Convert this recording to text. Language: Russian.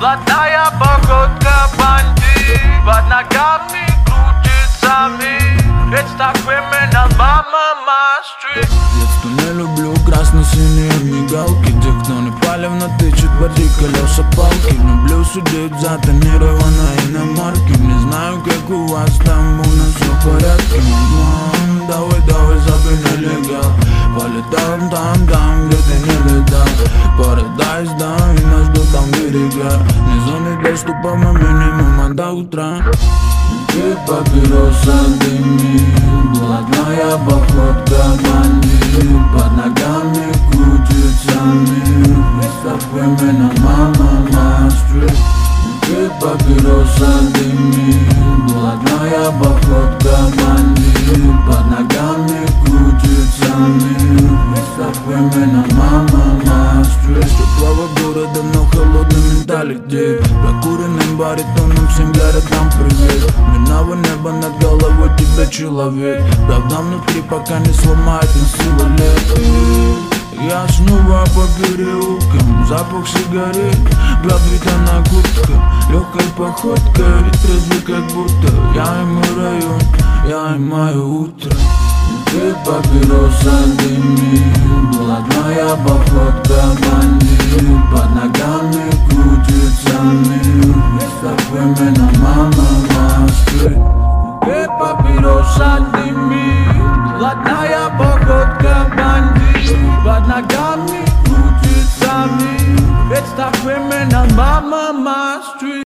Блатная походка бандит, под ногами крутится мир. Представь именно мама стрит. Детство не люблю красно-синие мигалки. Те, кто не палевно тычет в борди колеса палки. Люблю судить за тонированной иномарки. Не знаю, как у вас там, у нас все в порядке. Давай, забей нелегал. Полетаем там, где ты не летал. Парадайз, да, и нас ждут там берега. Не зоны доступа, мы минимум до утра. И папироса дымит, блатная походка бандит, под ногами крутится мир. Представь именно мама стрит. И папироса дымит, блатная походка бандит, под ногами крутится мир. Представь именно мама стрит. Теплого города, но холодный менталитет. Прокуренным баритоном всем городам привет. Минало небо над головой тебя человек. Правда внутри пока не сломает на силу лет. Я снова по переулкам, запах сигарет, пропитана куртка, легкой походкой, трезвый как будто. Я и мой район, я и мое утро. Ты папироса дымит, блатная походка бандит, под ногами крутится мир. Представь именно мама стрит. Ты папироса дымит, блатная походка бандит, под ногами крутится мир. Представь именно мама